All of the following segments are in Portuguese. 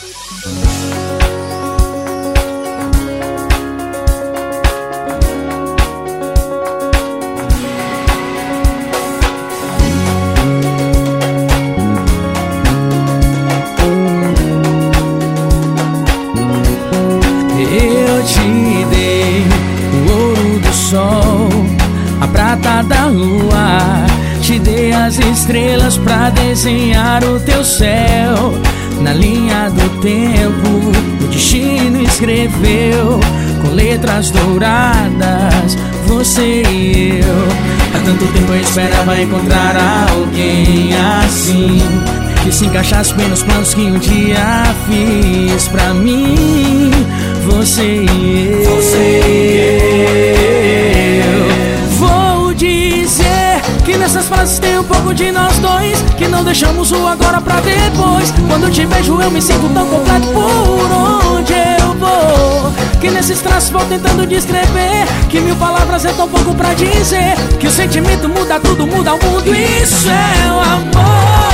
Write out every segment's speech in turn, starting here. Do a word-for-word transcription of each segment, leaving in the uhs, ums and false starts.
A prata da lua, te dei as estrelas pra desenhar o teu céu. Na linha do tempo, o destino escreveu com letras douradas, você e eu. Há tanto tempo eu esperava encontrar alguém assim, que se encaixasse bem nos planos que um dia fiz pra mim. Você e eu, você e eu. Vou dizer que nessas frases tem um pouco de nós dois, que não deixamos o agora pra depois. Quando te vejo eu me sinto tão completo por onde eu vou, que nesses traços vou tentando descrever, que mil palavras é tão pouco pra dizer, que o sentimento muda tudo, muda o mundo. Isso é o amor.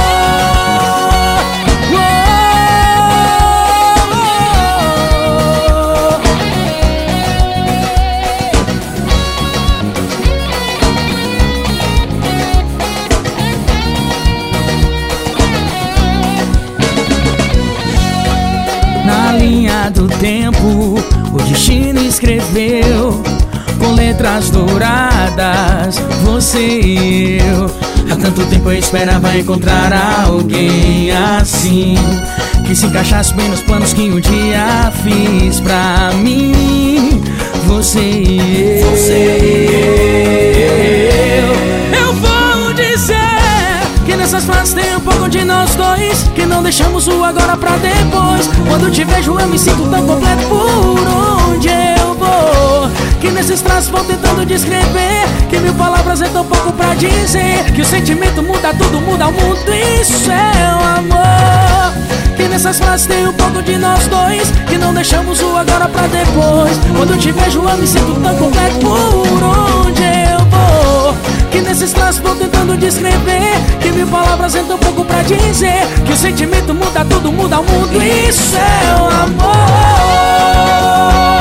Na linha do tempo, o destino escreveu com letras douradas, você e eu. Há tanto tempo eu esperava encontrar alguém assim, que se encaixasse bem nos planos que um dia fiz pra mim. Você e eu, você e eu. Eu vou dizer que nessas frases tem um pouco de nós dois, que não deixamos o agora pra depois. Quando te vejo eu me sinto tão completo por onde eu vou, que nesses traços vou tentando descrever, que mil palavras é tão pouco pra dizer, que o sentimento muda tudo, muda o mundo. Isso é o amor. Que nessas frases tem um pouco de nós dois, que não deixamos o agora pra depois. Quando te vejo eu me sinto tão completo por onde eu vou, que nesses traços vou tentando descrever, que mil palavras é tão pouco pra dizer, que o sentimento muda tudo, muda o mundo. Isso é o amor.